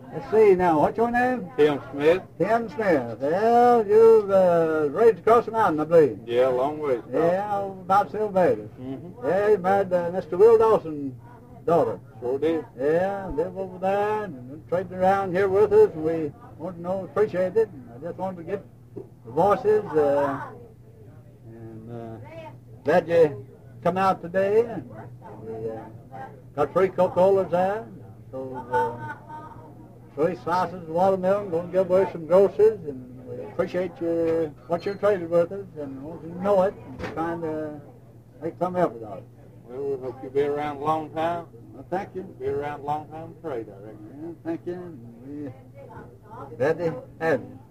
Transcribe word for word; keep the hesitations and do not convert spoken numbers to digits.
Let's see now. What's your name? Tim Smith. Tim Smith. Well, you've uh, raised across the mountain, I believe. Yeah, a long ways. Yeah, about Sylvania. Mm-hmm. Yeah, you married uh, Mister Will Dawson's daughter. Sure did. Yeah, live over there and trading around here with us. And we want to know, appreciate it. And I just wanted to get the voices. Uh, and uh, glad you come out today. And we uh, got free Coca-Colas there. So uh, three slices of watermelon. Going to give away some groceries. And we appreciate your, what you're trading with us. And want you to know it. And trying to make some effort out of it. Well, we hope you'll be around a long time. Well, thank you. Be around a long time to trade, I reckon. Yeah, thank you. We glad to have you.